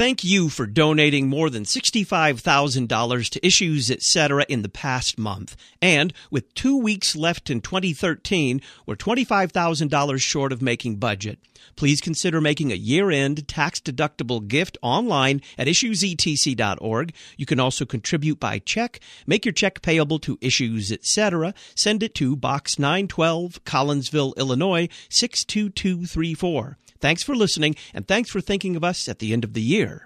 Thank you for donating more than $65,000 to Issues Etc. in the past month. And with 2 weeks left in 2013, we're $25,000 short of making budget. Please consider making a year-end tax-deductible gift online at issuesetc.org. You can also contribute by check. Make your check payable to Issues Etc. Send it to Box 912, Collinsville, Illinois, 62234. Thanks for listening, and thanks for thinking of us at the end of the year.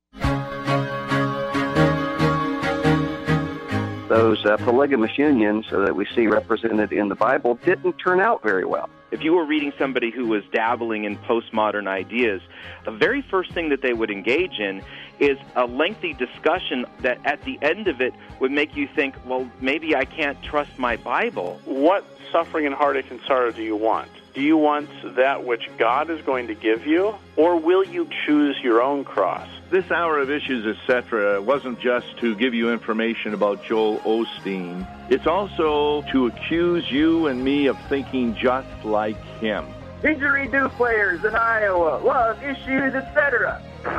Those polygamous unions that we see represented in the Bible didn't turn out very well. If you were reading somebody who was dabbling in postmodern ideas, the very first thing that they would engage in is a lengthy discussion that at the end of it would make you think, well, maybe I can't trust my Bible. What suffering and heartache and sorrow do you want? Do you want that which God is going to give you, or will you choose your own cross? This hour of Issues, Etc. wasn't just to give you information about Joel Osteen. It's also to accuse you and me of thinking just like him. Didgeridoo players in Iowa love Issues, Etc.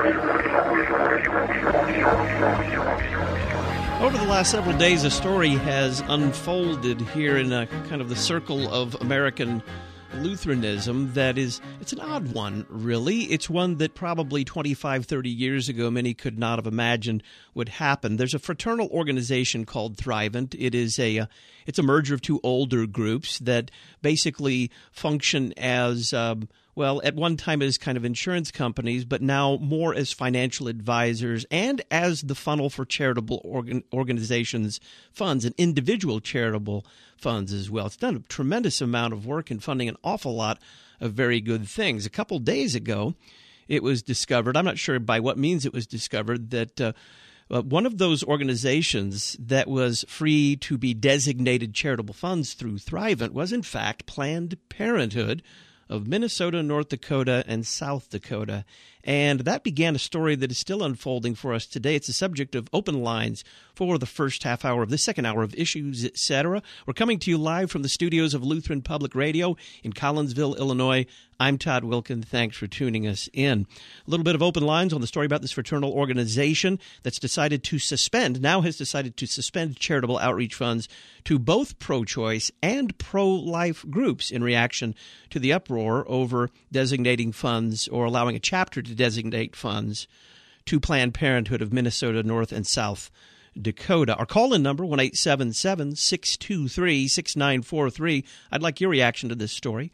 Over the last several days, a story has unfolded here in a kind of the circle of American Lutheranism that is, it's an odd one, really. It's one that probably 25, 30 years ago many could not have imagined would happen. There's a fraternal organization called Thrivent. It's a merger of two older groups that basically function as at one time as kind of insurance companies, but now more as financial advisors and as the funnel for charitable organizations' funds and individual charitable funds as well. It's done a tremendous amount of work in funding an awful lot of very good things. A couple days ago, it was discovered, I'm not sure by what means it was discovered, that one of those organizations that was free to be designated charitable funds through Thrivent was, in fact, Planned Parenthood of Minnesota, North Dakota, and South Dakota. And that began a story that is still unfolding for us today. It's the subject of Open Lines for the first half hour of the second hour of Issues, Etc. We're coming to you live from the studios of Lutheran Public Radio in Collinsville, Illinois. I'm Todd Wilkin. Thanks for tuning us in. A little bit of Open Lines on the story about this fraternal organization that's has decided to suspend charitable outreach funds to both pro-choice and pro-life groups in reaction to the uproar over designating funds or allowing a chapter to designate funds to Planned Parenthood of Minnesota, North and South Dakota. Our call-in number, 1-877-623-6943. I'd like your reaction to this story.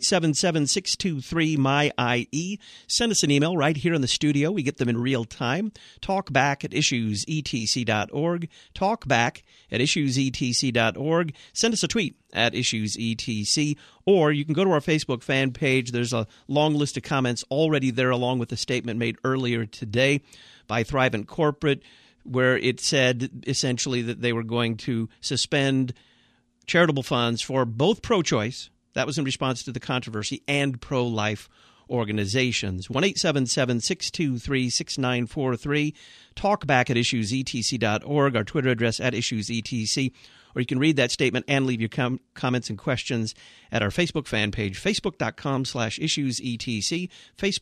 1-877-623-MY-IE. Send us an email right here in the studio. We get them in real time. Talkback at issuesetc.org. Talkback at issuesetc.org. Send us a tweet at issuesetc, or you can go to our Facebook fan page. There's a long list of comments already there, along with the statement made earlier today by Thrivent Corporate, where it said essentially that they were going to suspend charitable funds for both pro-choice, that was in response to the controversy, and pro-life organizations. 1-877-623-6943. Talkback at issuesetc.org, our Twitter address at issuesetc. Or you can read that statement and leave your comments and questions at our Facebook fan page, facebook.com/issuesetc,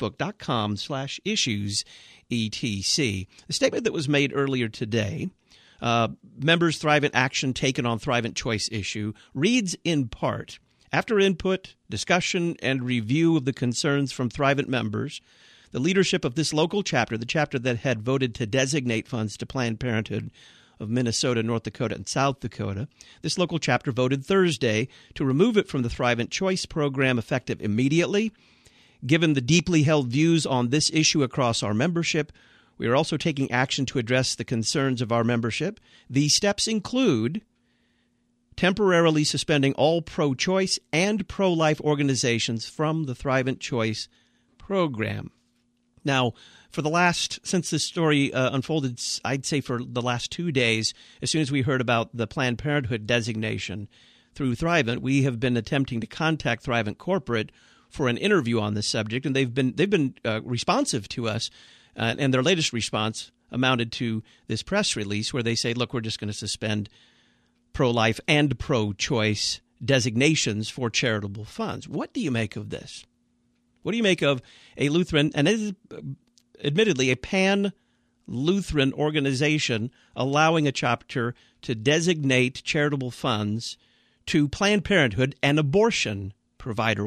facebook.com/issuesetc. The statement that was made earlier today, members' Thrivent action taken on Thrivent choice issue, reads in part, after input, discussion, and review of the concerns from Thrivent members, the leadership of this local chapter, the chapter that had voted to designate funds to Planned Parenthood of Minnesota, North Dakota, and South Dakota, this local chapter voted Thursday to remove it from the Thrivent Choice program effective immediately. Given the deeply held views on this issue across our membership, we are also taking action to address the concerns of our membership. These steps include temporarily suspending all pro-choice and pro-life organizations from the Thrivent Choice program. Now, since this story unfolded, I'd say for the last 2 days, as soon as we heard about the Planned Parenthood designation through Thrivent, we have been attempting to contact Thrivent Corporate for an interview on this subject, and they've been responsive to us, and their latest response amounted to this press release where they say, look, we're just going to suspend pro-life and pro-choice designations for charitable funds. What do you make of this? What do you make of a Lutheran, and it is admittedly a pan-Lutheran organization allowing a chapter to designate charitable funds to Planned Parenthood and abortion provider.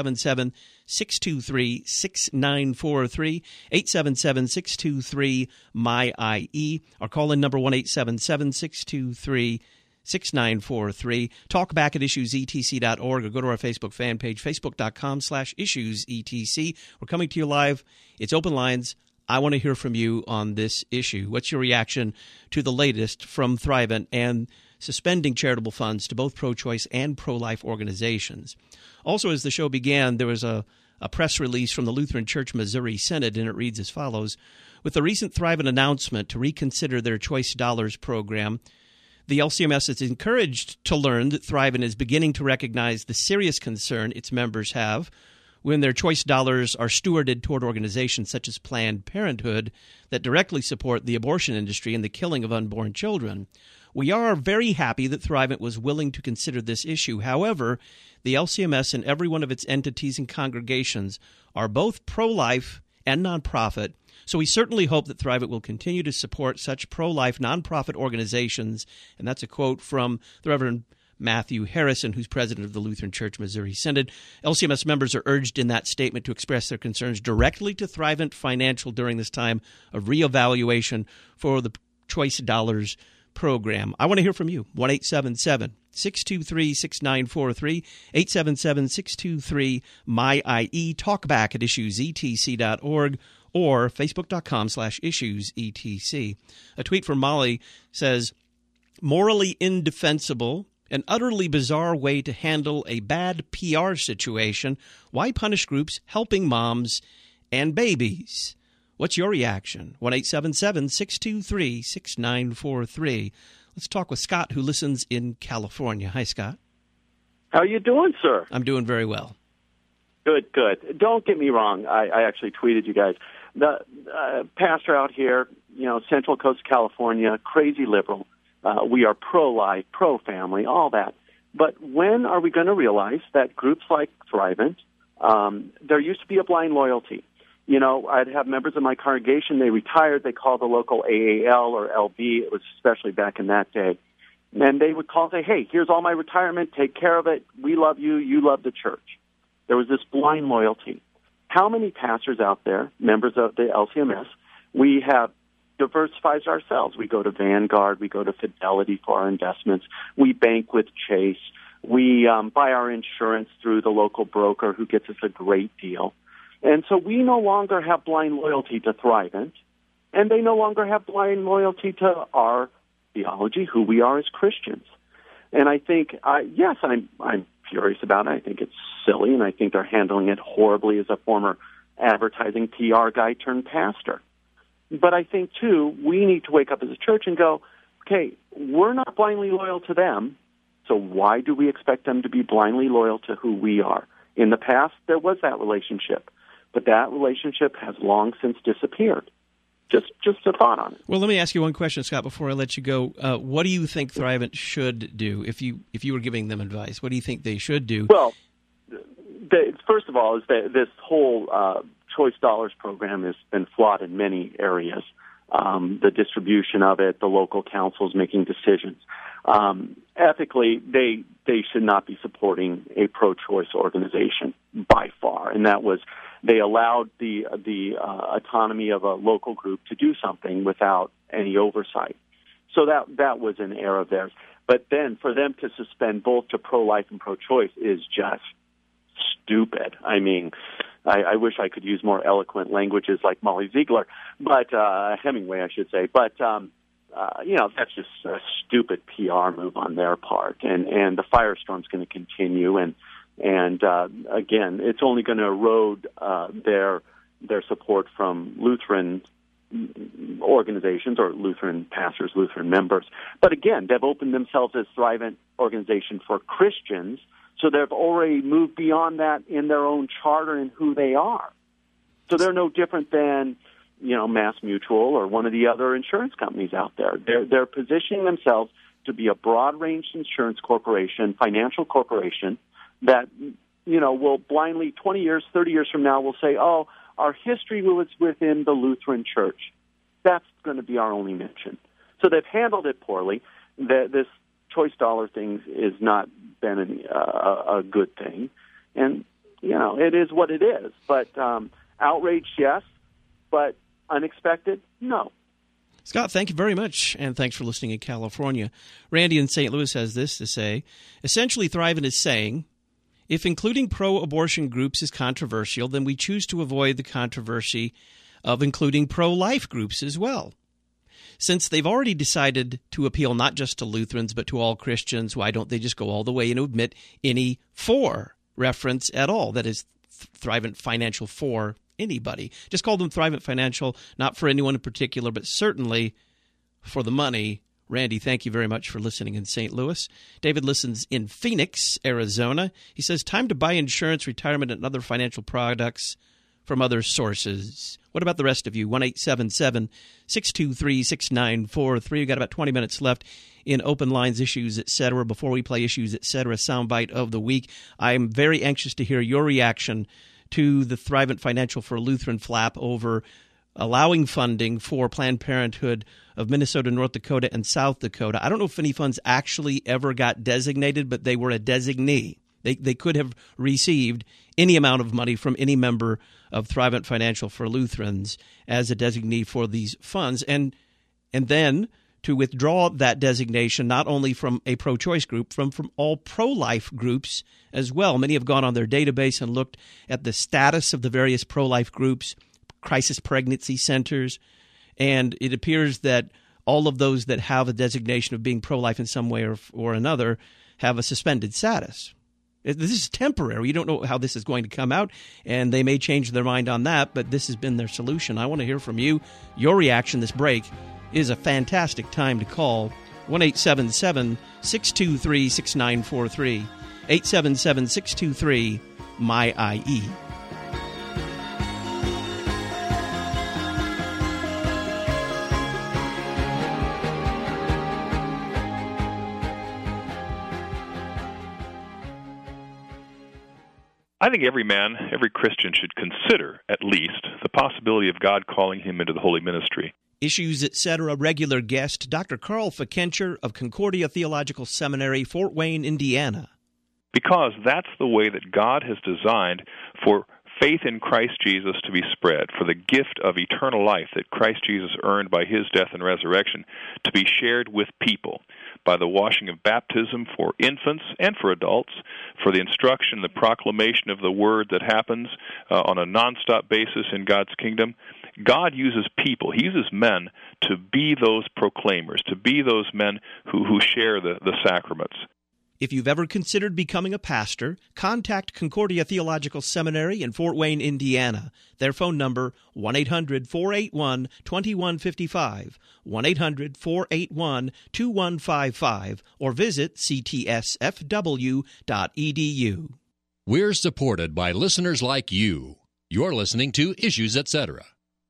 1-877-623-6943, 877-623-MY-IE. Our call-in number 1-877-623-6943. Talk back at issuesetc.org or go to our Facebook fan page, facebook.com/issuesetc. We're coming to you live. It's open lines. I want to hear from you on this issue. What's your reaction to the latest from Thrivent and suspending charitable funds to both pro-choice and pro-life organizations? Also, as the show began, there was a press release from the Lutheran Church Missouri Synod, and it reads as follows. With the recent Thrivent announcement to reconsider their Choice Dollars program, the LCMS is encouraged to learn that Thrivent is beginning to recognize the serious concern its members have when their choice dollars are stewarded toward organizations such as Planned Parenthood that directly support the abortion industry and the killing of unborn children. We are very happy that Thrivent was willing to consider this issue. However, the LCMS and every one of its entities and congregations are both pro-life and nonprofit, so we certainly hope that Thrivent will continue to support such pro-life nonprofit organizations. And that's a quote from the Reverend Matthew Harrison, who's president of the Lutheran Church Missouri Synod. LCMS members are urged in that statement to express their concerns directly to Thrivent Financial during this time of reevaluation for the Choice Dollars program. I want to hear from you. 1-877-623-6943, 877-623-MY-IE. Talk back at issuesetc.org or facebook.com/issuesetc. A tweet from Molly says, morally indefensible, an utterly bizarre way to handle a bad PR situation. Why punish groups helping moms and babies? What's your reaction? 1-877-623-6943. Let's talk with Scott, who listens in California. Hi, Scott. How you doing, sir? I'm doing very well. Good, good. Don't get me wrong. I actually tweeted you guys. The pastor out here, Central Coast California, crazy liberal. We are pro-life, pro-family, all that. But when are we going to realize that groups like Thrivent, there used to be a blind loyalty. I'd have members of my congregation, they retired, they called the local AAL or LB, it was especially back in that day. And they would call and say, hey, here's all my retirement, take care of it, we love you, you love the church. There was this blind loyalty. How many pastors out there, members of the LCMS, we have diversified ourselves. We go to Vanguard, we go to Fidelity for our investments, we bank with Chase, we buy our insurance through the local broker who gets us a great deal. And so we no longer have blind loyalty to Thrivent, and they no longer have blind loyalty to our theology, who we are as Christians. And I think, yes, I'm furious about it. I think it's silly, and I think they're handling it horribly as a former advertising PR guy turned pastor. But I think, too, we need to wake up as a church and go, okay, we're not blindly loyal to them, so why do we expect them to be blindly loyal to who we are? In the past, there was that relationship, but that relationship has long since disappeared. Just a thought on it. Well, let me ask you one question, Scott, before I let you go. What do you think Thrivent should do if you were giving them advice? What do you think they should do? Well, first of all, is that this whole Choice Dollars program has been flawed in many areas. The distribution of it, the local councils making decisions. Ethically, they should not be supporting a pro-choice organization by far, and that was they allowed the autonomy of a local group to do something without any oversight. So that was an error of theirs. But then for them to suspend both to pro-life and pro-choice is just stupid. I mean, I wish I could use more eloquent languages like Molly Ziegler, but Hemingway, I should say. But that's just a stupid PR move on their part, and the firestorm's going to continue. And again, it's only going to erode their support from Lutheran organizations or Lutheran pastors, Lutheran members. But again, they've opened themselves as Thrivent organization for Christians, so they've already moved beyond that in their own charter and who they are. So they're no different than, Mass Mutual or one of the other insurance companies out there. They're positioning themselves to be a broad-range insurance corporation, financial corporation that, will blindly 20 years, 30 years from now will say, oh, our history was within the Lutheran Church. That's going to be our only mention. So they've handled it poorly. This choice dollar thing has not been a good thing. And, it is what it is. But outrage, yes. But unexpected, no. Scott, thank you very much, and thanks for listening in California. Randy in St. Louis has this to say. Essentially, Thrivent is saying, if including pro-abortion groups is controversial, then we choose to avoid the controversy of including pro-life groups as well. Since they've already decided to appeal not just to Lutherans but to all Christians, why don't they just go all the way and omit any for reference at all? That is, Thrivent Financial for anybody. Just call them Thrivent Financial, not for anyone in particular, but certainly for the money. Randy, thank you very much for listening in St. Louis. David listens in Phoenix, Arizona. He says, time to buy insurance, retirement, and other financial products from other sources. What about the rest of you? 1-877-623-6943. We've got about 20 minutes left in Open Lines, Issues, Etc. Before we play Issues, Etc., soundbite of the week, I'm very anxious to hear your reaction to the Thrivent Financial for Lutheran flap over allowing funding for Planned Parenthood of Minnesota, North Dakota, and South Dakota. I don't know if any funds actually ever got designated, but they were a designee. They could have received any amount of money from any member of Thrivent Financial for Lutherans as a designee for these funds. And then to withdraw that designation not only from a pro-choice group, from all pro-life groups as well. Many have gone on their database and looked at the status of the various pro-life groups, crisis pregnancy centers, and it appears that all of those that have a designation of being pro-life in some way or another have a suspended status. This is temporary. You don't know how this is going to come out, and they may change their mind on that, but this has been their solution. I want to hear from you. Your reaction this break is a fantastic time to call. 1-877-623-6943. 877-623-MY-IE. I think every man, every Christian should consider, at least, the possibility of God calling him into the holy ministry. Issues, Etc. regular guest, Dr. Carl Fikencher of Concordia Theological Seminary, Fort Wayne, Indiana. Because that's the way that God has designed for faith in Christ Jesus to be spread, for the gift of eternal life that Christ Jesus earned by his death and resurrection to be shared with people by the washing of baptism for infants and for adults, for the instruction, the proclamation of the word that happens on a nonstop basis in God's kingdom. God uses people. He uses men to be those proclaimers, to be those men who share the sacraments. If you've ever considered becoming a pastor, contact Concordia Theological Seminary in Fort Wayne, Indiana. Their phone number, 1-800-481-2155, 1-800-481-2155, or visit ctsfw.edu. We're supported by listeners like you. You're listening to Issues, Etc.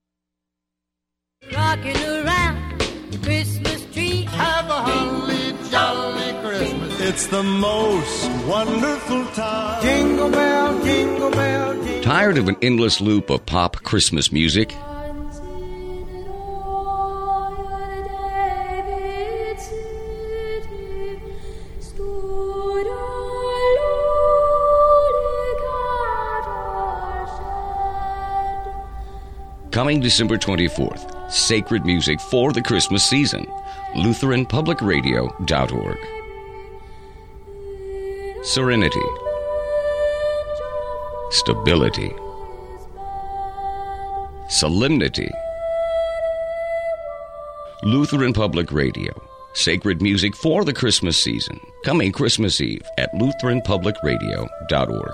Rocking around the Christmas tree. Have a holly jolly Christmas. It's the most wonderful time. Jingle bell, jingle bell, jingle. Tired of an endless loop of pop Christmas music? Coming December 24th, sacred music for the Christmas season. LutheranPublicRadio.org. Serenity. Stability. Solemnity. Lutheran Public Radio. Sacred music for the Christmas season. Coming Christmas Eve at LutheranPublicRadio.org.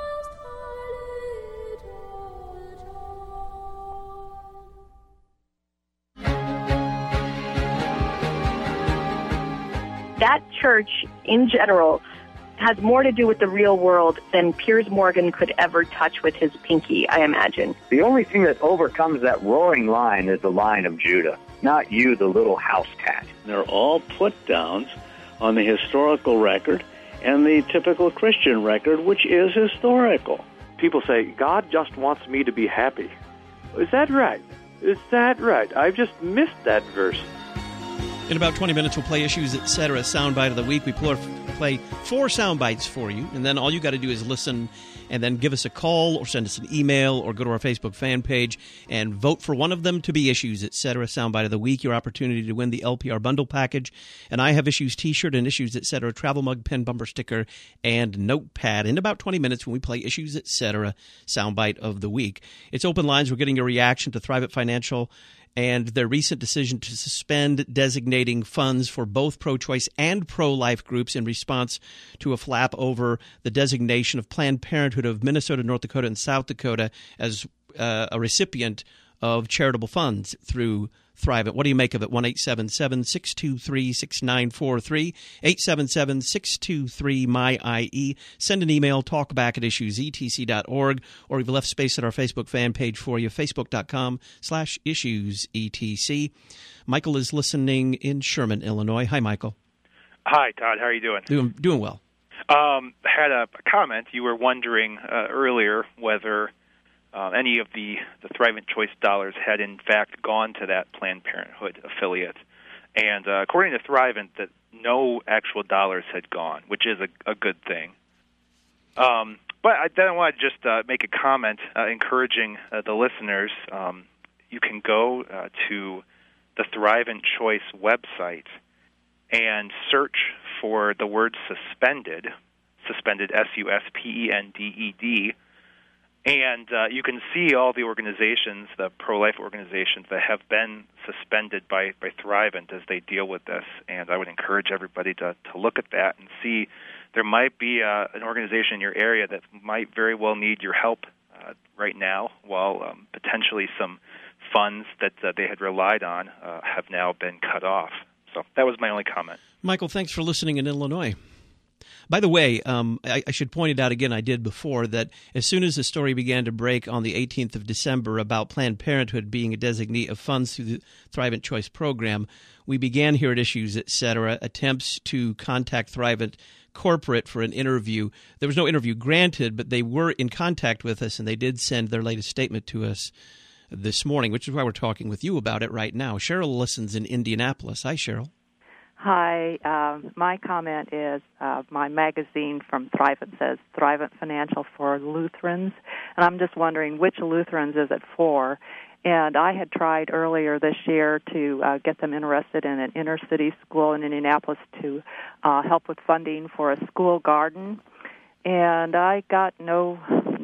That church, in general, has more to do with the real world than Piers Morgan could ever touch with his pinky, I imagine. The only thing that overcomes that roaring lion is the Lion of Judah, not you, the little house cat. They're all put-downs on the historical record and the typical Christian record, which is historical. people say, God just wants me to be happy. Is that right? Is that right? I've just missed that verse. In about 20 minutes, we'll play Issues, Etc. Soundbite of the Week. We play 4 sound bites for you, and then all you got to do is listen and then give us a call or send us an email or go to our Facebook fan page and vote for one of them to be Issues, Etc. Soundbite of the Week, your opportunity to win the LPR bundle package. And I have Issues t-shirt and Issues, Etc. travel mug, pen, bumper sticker, and notepad. In about 20 minutes when we play Issues, Etc. Soundbite of the Week. It's open lines. We're getting a reaction to Thrivent Financial and their recent decision to suspend designating funds for both pro-choice and pro-life groups in response to a flap over the designation of Planned Parenthood of Minnesota, North Dakota, and South Dakota as a recipient of charitable funds through Thrivent. What do you make of it? 1-877-623-6943, 877-623-MY-IE. Send an email, talkback@issuesetc.org, or we've left space at our Facebook fan page for you, facebook.com/issuesetc. Michael is listening in Sherman, Illinois. Hi, Michael. Hi, Todd. How are you doing? Doing well. Had a comment. You were wondering earlier whether any of the Thrivent Choice dollars had in fact gone to that Planned Parenthood affiliate. And according to Thrivent, that no actual dollars had gone, which is a good thing. But then I want to just make a comment encouraging the listeners. You can go to the Thrivent Choice website and search for the word suspended, SUSPENDED, and you can see all the organizations, the pro-life organizations that have been suspended by Thrivent as they deal with this. And I would encourage everybody to look at that and see there might be an organization in your area that might very well need your help right now, while potentially some funds that they had relied on have now been cut off. So that was my only comment. Michael, thanks for listening in Illinois. By the way, I should point it out again, I did before, that as soon as the story began to break on the 18th of December about Planned Parenthood being a designee of funds through the Thrivent Choice program, we began here at Issues, Etc. attempts to contact Thrivent corporate for an interview. There was no interview granted, but they were in contact with us, and they did send their latest statement to us this morning, which is why we're talking with you about it right now. Cheryl listens in Indianapolis. Hi, Cheryl. Hi. My comment is my magazine from Thrivent says Thrivent Financial for Lutherans, and I'm just wondering which Lutherans is it for? And I had tried earlier this year to get them interested in an inner-city school in Indianapolis to help with funding for a school garden, and I got no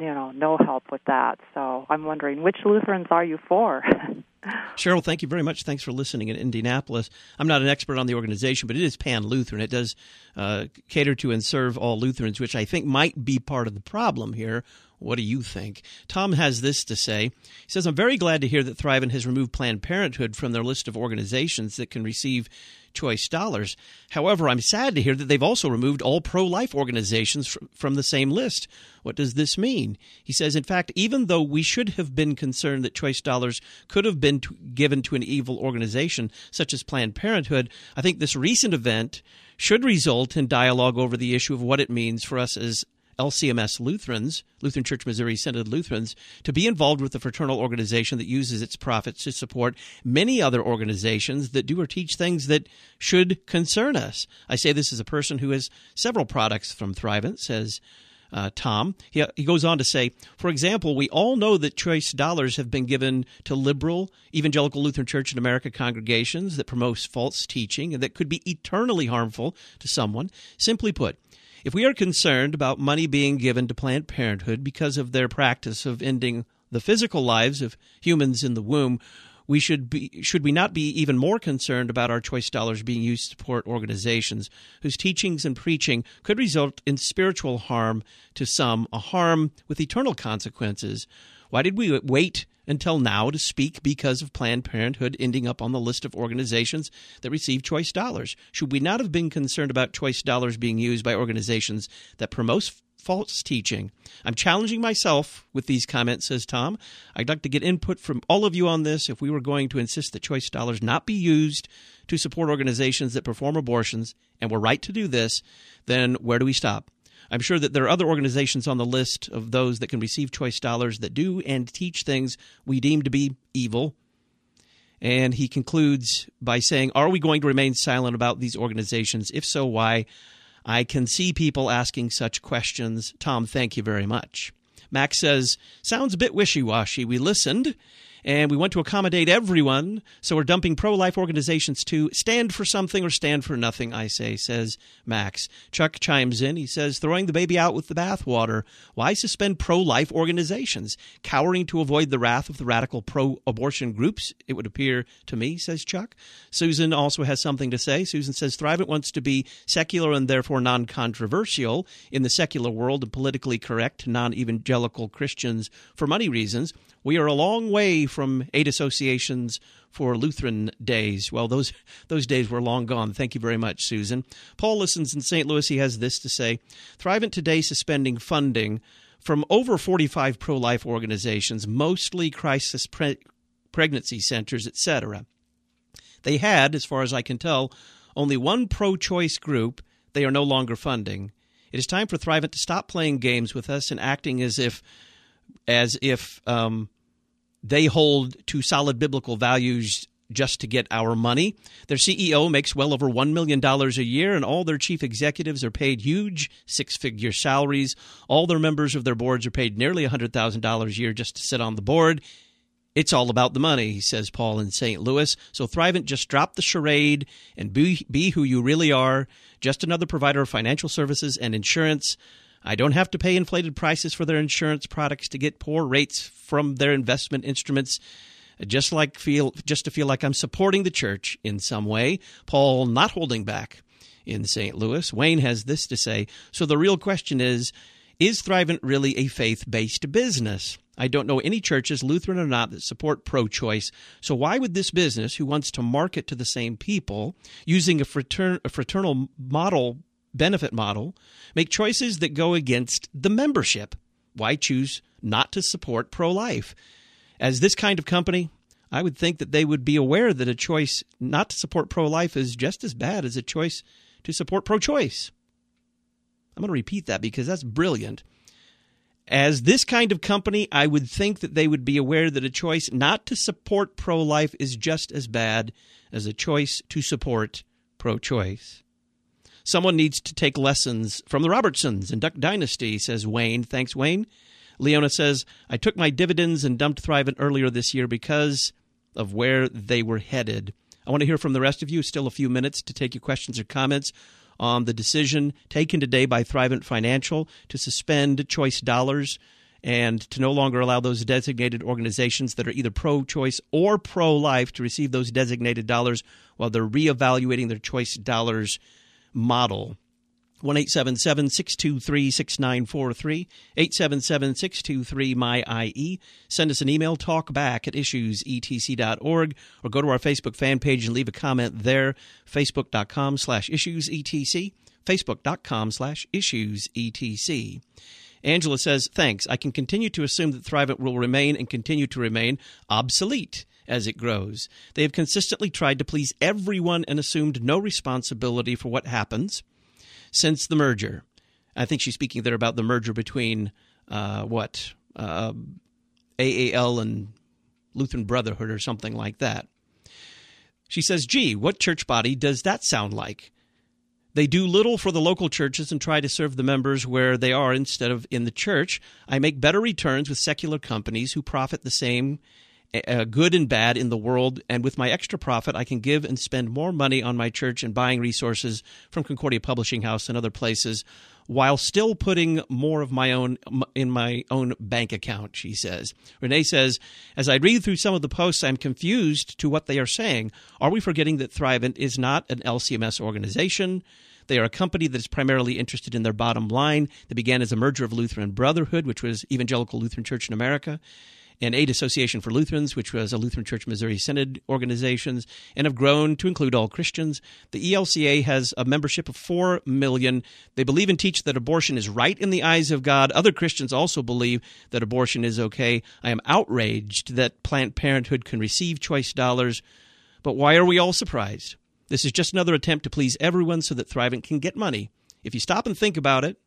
help with that. So I'm wondering, which Lutherans are you for? Cheryl, thank you very much. Thanks for listening in Indianapolis. I'm not an expert on the organization, but it is Pan-Lutheran. It does cater to and serve all Lutherans, which I think might be part of the problem here. What do you think? Tom has this to say. He says, I'm very glad to hear that Thrivent has removed Planned Parenthood from their list of organizations that can receive choice dollars. However, I'm sad to hear that they've also removed all pro-life organizations from the same list. What does this mean? He says, in fact, even though we should have been concerned that choice dollars could have been given to an evil organization such as Planned Parenthood, I think this recent event should result in dialogue over the issue of what it means for us as LCMS Lutherans, Lutheran Church Missouri Synod Lutherans, to be involved with the fraternal organization that uses its profits to support many other organizations that do or teach things that should concern us. I say this as a person who has several products from Thrivent, says Tom. He goes on to say, for example, we all know that choice dollars have been given to liberal evangelical Lutheran Church in America congregations that promotes false teaching and that could be eternally harmful to someone. Simply put, if we are concerned about money being given to Planned Parenthood because of their practice of ending the physical lives of humans in the womb, should we not be even more concerned about our choice dollars being used to support organizations whose teachings and preaching could result in spiritual harm to some, a harm with eternal consequences? Why did we wait until now to speak because of Planned Parenthood ending up on the list of organizations that receive choice dollars? Should we not have been concerned about choice dollars being used by organizations that promote false teaching? I'm challenging myself with these comments, says Tom. I'd like to get input from all of you on this. If we were going to insist that choice dollars not be used to support organizations that perform abortions, and we're right to do this, then where do we stop? I'm sure that there are other organizations on the list of those that can receive choice dollars that do and teach things we deem to be evil. And he concludes by saying, are we going to remain silent about these organizations? If so, why? I can see people asking such questions. Tom, thank you very much. Max says, sounds a bit wishy-washy. We listened, and we want to accommodate everyone, so we're dumping pro-life organizations to stand for something or stand for nothing, I say, says Max. Chuck chimes in. He says, throwing the baby out with the bathwater. Why suspend pro-life organizations? Cowering to avoid the wrath of the radical pro-abortion groups, it would appear to me, says Chuck. Susan also has something to say. Susan says, Thrivent wants to be secular and therefore non-controversial in the secular world and politically correct to non-evangelical Christians for money reasons. We are a long way from aid associations for Lutheran days. Well, those days were long gone. Thank you very much, Susan. Paul listens in St. Louis. He has this to say. Thrivent today suspending funding from over 45 pro-life organizations, mostly crisis pregnancy centers, etc. They had, as far as I can tell, only one pro-choice group they are no longer funding. It is time for Thrivent to stop playing games with us and acting as if they hold to solid biblical values just to get our money. Their CEO makes well over $1 million a year, and all their chief executives are paid huge six-figure salaries. All their members of their boards are paid nearly $100,000 a year just to sit on the board. It's all about the money, says Paul in St. Louis. So Thrivent, just drop the charade and be who you really are, just another provider of financial services and insurance. I don't have to pay inflated prices for their insurance products to get poor rates from their investment instruments, just to feel like I'm supporting the church in some way. Paul not holding back in St. Louis. Wayne has this to say. So the real question is Thrivent really a faith-based business? I don't know any churches, Lutheran or not, that support pro-choice. So why would this business, who wants to market to the same people, using a fraternal model, benefit model, make choices that go against the membership? Why choose not to support pro-life? As this kind of company, I would think that they would be aware that a choice not to support pro-life is just as bad as a choice to support pro-choice. I'm going to repeat that because that's brilliant. As this kind of company, I would think that they would be aware that a choice not to support pro-life is just as bad as a choice to support pro-choice. Someone needs to take lessons from the Robertsons and Duck Dynasty, says Wayne. Thanks, Wayne. Leona says, I took my dividends and dumped Thrivent earlier this year because of where they were headed. I want to hear from the rest of you. Still a few minutes to take your questions or comments on the decision taken today by Thrivent Financial to suspend choice dollars and to no longer allow those designated organizations that are either pro-choice or pro-life to receive those designated dollars while they're reevaluating their choice dollars model. 1-877-623-6943, 877-623-MY-IE. Send us an email, talkback@issuesetc.org, or go to our Facebook fan page and leave a comment there, facebook.com/issuesetc, facebook.com/issuesetc. Angela says, thanks. I can continue to assume that Thrivent will remain and continue to remain obsolete as it grows. They have consistently tried to please everyone and assumed no responsibility for what happens since the merger. I think she's speaking there about the merger between AAL and Lutheran Brotherhood or something like that. She says, gee, what church body does that sound like? They do little for the local churches and try to serve the members where they are instead of in the church. I make better returns with secular companies who profit the same good and bad in the world, and with my extra profit, I can give and spend more money on my church and buying resources from Concordia Publishing House and other places, while still putting more of my own in my own bank account, she says. Renee says, as I read through some of the posts, I'm confused to what they are saying. Are we forgetting that Thrivent is not an LCMS organization? They are a company that is primarily interested in their bottom line. They began as a merger of Lutheran Brotherhood, which was Evangelical Lutheran Church in America, and Aid Association for Lutherans, which was a Lutheran Church Missouri Synod organizations, and have grown to include all Christians. The ELCA has a membership of 4 million. They believe and teach that abortion is right in the eyes of God. Other Christians also believe that abortion is okay. I am outraged that Planned Parenthood can receive choice dollars. But why are we all surprised? This is just another attempt to please everyone so that Thrivent can get money. If you stop and think about it,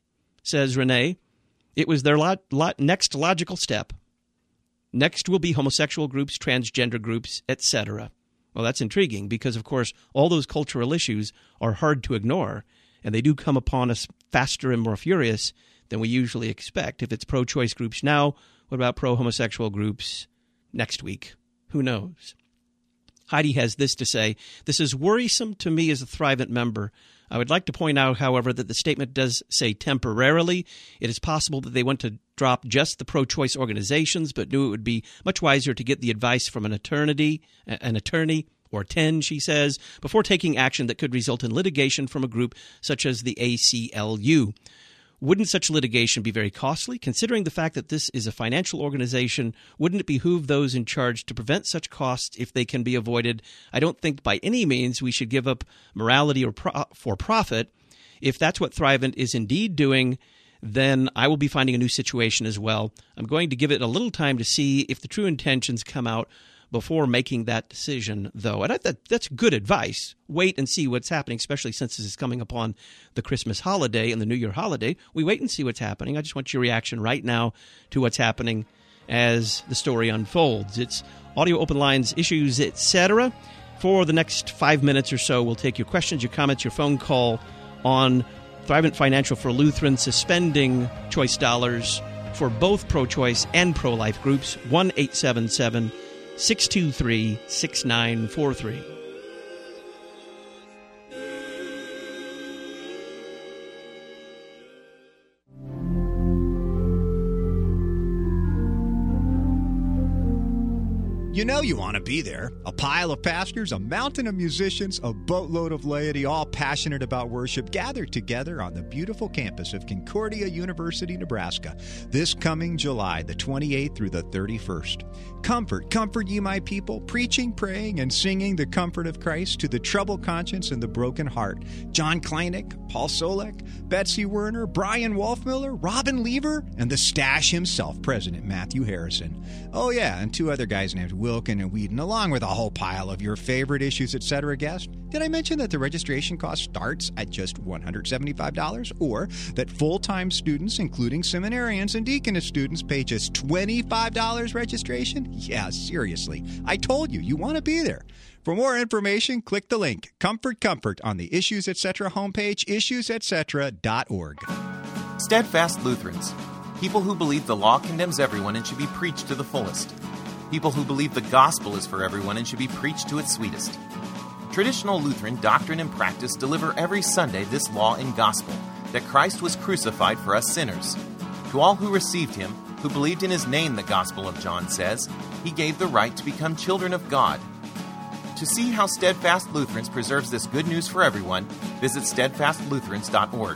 says Renee. It was their next logical step. Next will be homosexual groups, transgender groups, etc. Well, that's intriguing because, of course, all those cultural issues are hard to ignore, and they do come upon us faster and more furious than we usually expect. If it's pro-choice groups now, what about pro-homosexual groups next week? Who knows? Heidi has this to say: "This is worrisome to me as a Thrivent member. I would like to point out, however, that the statement does say temporarily. It is possible that they want to drop just the pro-choice organizations, but knew it would be much wiser to get the advice from an attorney, or 10, she says, before taking action that could result in litigation from a group such as the ACLU. Wouldn't such litigation be very costly? Considering the fact that this is a financial organization, wouldn't it behoove those in charge to prevent such costs if they can be avoided? I don't think by any means we should give up morality or for profit. If that's what Thrivent is indeed doing, then I will be finding a new situation as well. I'm going to give it a little time to see if the true intentions come out before making that decision, though." And that's good advice. Wait and see what's happening, especially since this is coming upon the Christmas holiday and the New Year holiday. We wait and see what's happening. I just want your reaction right now to what's happening as the story unfolds. It's Audio Open Lines, Issues, etc. For the next 5 minutes or so, we'll take your questions, your comments, your phone call on Thrivent Financial for Lutheran suspending choice dollars for both pro-choice and pro-life groups. 1-877-623-6943. You know you want to be there. A pile of pastors, a mountain of musicians, a boatload of laity, all passionate about worship, gathered together on the beautiful campus of Concordia University, Nebraska, this coming July, the 28th through the 31st. Comfort ye my people, preaching, praying, and singing the comfort of Christ to the troubled conscience and the broken heart. John Kleinig, Paul Solek, Betsy Werner, Brian Wolfmiller, Robin Lever, and the Stash himself, President Matthew Harrison. Oh yeah, and 2 other guys named Wilkin and Whedon, along with a whole pile of your favorite Issues, etc. guests. Did I mention that the registration cost starts at just $175, or that full-time students, including seminarians and deaconess students, pay just $25 registration? Yeah, seriously. I told you, you want to be there. For more information, click the link, Comfort, on the Issues, etc. homepage, issuesetc.org. Steadfast Lutherans, people who believe the law condemns everyone and should be preached to the fullest. People who believe the gospel is for everyone and should be preached to its sweetest. Traditional Lutheran doctrine and practice deliver every Sunday this law and gospel, that Christ was crucified for us sinners. To all who received him, who believed in his name, the Gospel of John says, he gave the right to become children of God. To see how Steadfast Lutherans preserves this good news for everyone, visit steadfastlutherans.org.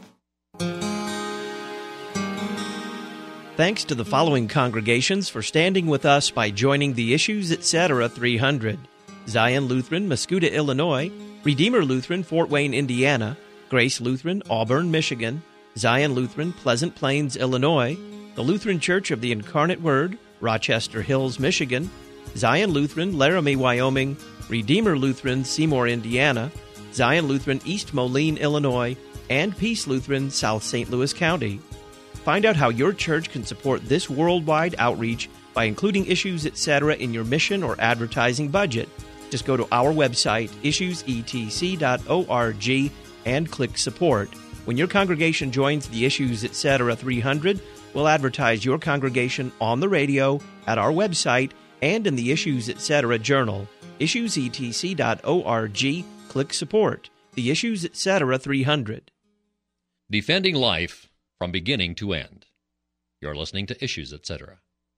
Thanks to the following congregations for standing with us by joining the Issues, etc. 300. Zion Lutheran, Mascoutah, Illinois; Redeemer Lutheran, Fort Wayne, Indiana; Grace Lutheran, Auburn, Michigan; Zion Lutheran, Pleasant Plains, Illinois; the Lutheran Church of the Incarnate Word, Rochester Hills, Michigan; Zion Lutheran, Laramie, Wyoming; Redeemer Lutheran, Seymour, Indiana; Zion Lutheran, East Moline, Illinois; and Peace Lutheran, South St. Louis County. Find out how your church can support this worldwide outreach by including Issues, etc. in your mission or advertising budget. Just go to our website, issuesetc.org, and click Support. When your congregation joins the Issues, etc. 300, we'll advertise your congregation on the radio, at our website, and in the Issues, etc. journal. issuesetc.org, click Support. The Issues, etc. 300. Defending life from beginning to end. You're listening to Issues, etc.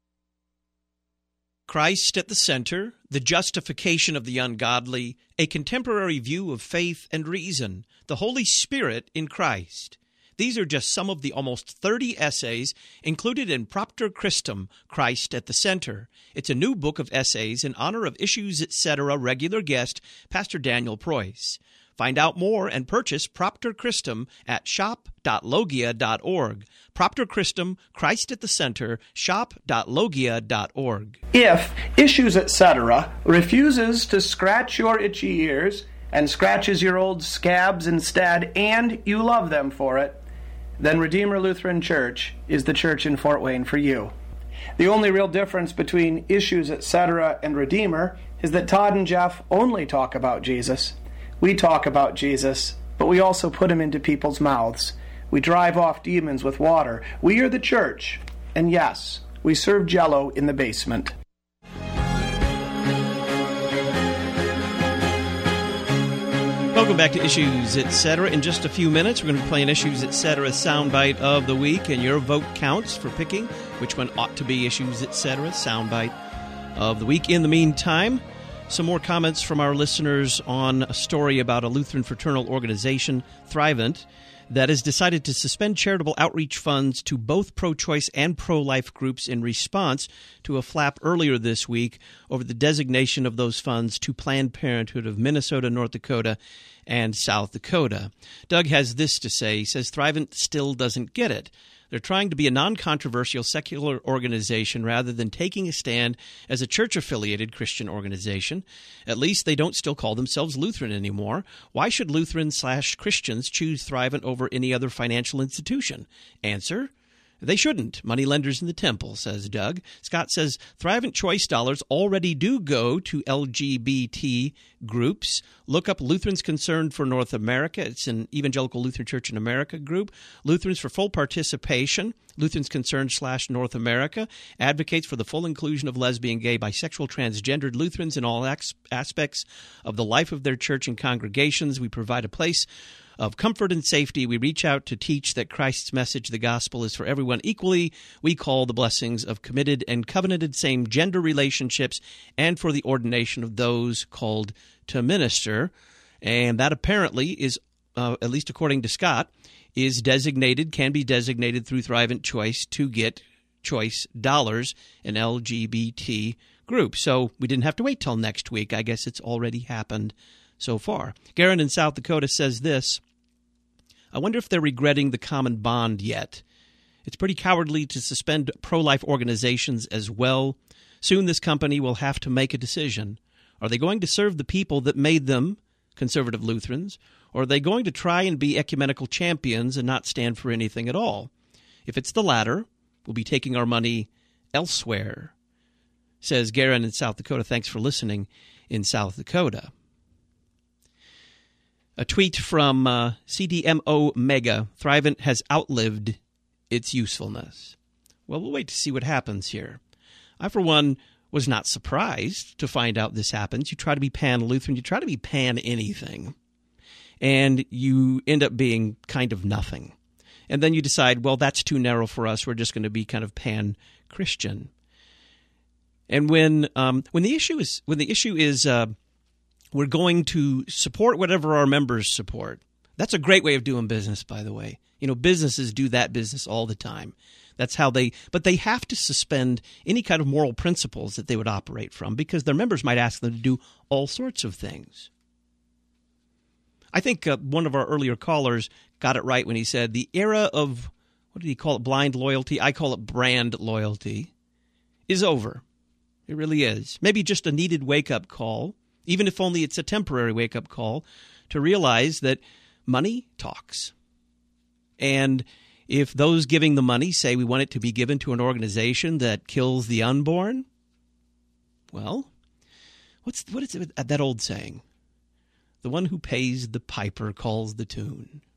Christ at the center, the justification of the ungodly, a contemporary view of faith and reason, the Holy Spirit in Christ. These are just some of the almost 30 essays included in Propter Christum, Christ at the Center. It's a new book of essays in honor of Issues, etc. regular guest, Pastor Daniel Preuss. Find out more and purchase Propter Christum at shop.logia.org. Propter Christum, Christ at the Center, shop.logia.org. If Issues, etc. refuses to scratch your itchy ears and scratches your old scabs instead, and you love them for it, then Redeemer Lutheran Church is the church in Fort Wayne for you. The only real difference between Issues, Etc. and Redeemer is that Todd and Jeff only talk about Jesus. We talk about Jesus, but we also put him into people's mouths. We drive off demons with water. We are the church. And yes, we serve Jell-O in the basement. Welcome back to Issues, Etc. In just a few minutes, we're going to be playing Issues, Etc. soundbite of the week, and your vote counts for picking which one ought to be Issues, Etc. soundbite of the week. In the meantime, some more comments from our listeners on a story about a Lutheran fraternal organization, Thrivent, that has decided to suspend charitable outreach funds to both pro-choice and pro-life groups in response to a flap earlier this week over the designation of those funds to Planned Parenthood of Minnesota, North Dakota, and South Dakota. Doug has this to say. He says, Thrivent still doesn't get it. They're trying to be a non-controversial secular organization rather than taking a stand as a church-affiliated Christian organization. At least they don't still call themselves Lutheran anymore. Why should Lutheran/Christians choose Thrivent over any other financial institution? Answer: they shouldn't. Moneylenders in the temple, says Doug. Scott says Thrivent choice dollars already do go to LGBT groups. Look up Lutherans Concerned for North America. It's an Evangelical Lutheran Church in America group. Lutherans for Full Participation. Lutherans Concerned / North America advocates for the full inclusion of lesbian, gay, bisexual, transgendered Lutherans in all aspects of the life of their church and congregations. We provide a place of comfort and safety. We reach out to teach that Christ's message, the gospel, is for everyone equally. We call the blessings of committed and covenanted same-gender relationships and for the ordination of those called to minister. And that apparently is, at least according to Scott, is designated, can be designated through Thrivent Choice to get choice dollars in LGBT groups. So we didn't have to wait till next week. I guess it's already happened so far. Garen in South Dakota says this: I wonder if they're regretting the common bond yet. It's pretty cowardly to suspend pro-life organizations as well. Soon this company will have to make a decision. Are they going to serve the people that made them, conservative Lutherans, or are they going to try and be ecumenical champions and not stand for anything at all? If it's the latter, we'll be taking our money elsewhere, says Garen in South Dakota. Thanks for listening in South Dakota. A tweet from CDMO Mega: Thrivent has outlived its usefulness. Well, we'll wait to see what happens here. I, for one, was not surprised to find out this happens. You try to be pan-Lutheran, you try to be pan-anything, and you end up being kind of nothing. And then you decide, well, that's too narrow for us. We're just going to be kind of pan-Christian. And when the issue is we're going to support whatever our members support. That's a great way of doing business, by the way. You know, businesses do that business all the time. That's how but they have to suspend any kind of moral principles that they would operate from, because their members might ask them to do all sorts of things. I think one of our earlier callers got it right when he said the era of, what did he call it, blind loyalty? I call it brand loyalty, is over. It really is. Maybe just a needed wake-up call, even if only it's a temporary wake-up call, to realize that money talks. And if those giving the money say we want it to be given to an organization that kills the unborn, well, what is it, that old saying? The one who pays the piper calls the tune.